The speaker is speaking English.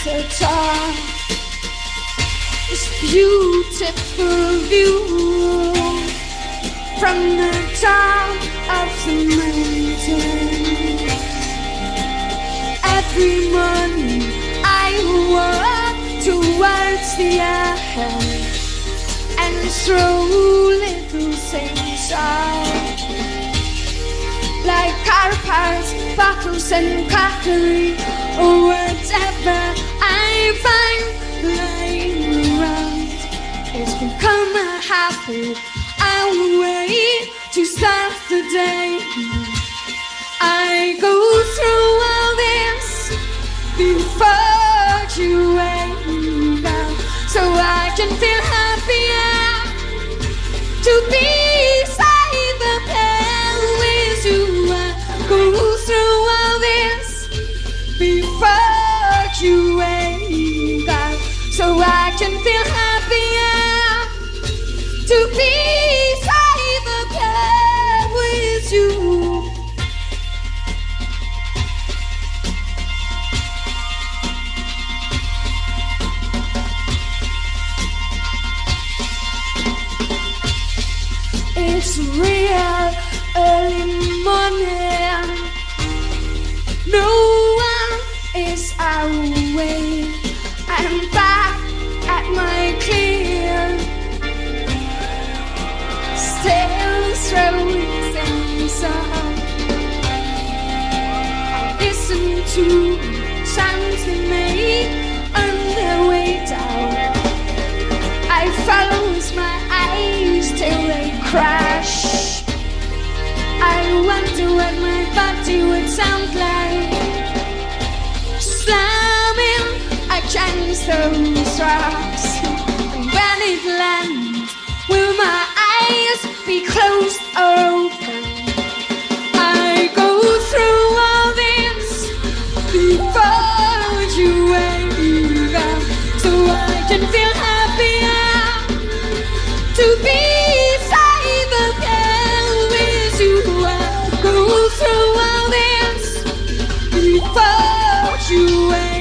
the top. This beautiful view from the top of the mountain. Every morning I walk towards the air and throw little things out, like car parts, bottles and crockery, or whatever I find lying around. It's become a habit, a way to start the day. I go through all this before you wake up, so I can feel happier to be beside the pain with you. I go through all this before you wake up, so I can feel happier to be beside the pain with you. It's real early morning. No one is awake. I'm back at my clear, still throwing things up. I listen to sounds they make on their way down. I follow with my eyes till they crash. I wonder what my body would sound like, slamming against those rocks. And when it lands, will my eyes be closed or open? I go through all this before you wake up, so I can feel happier to be beside the pain with you. I go through all this before you wake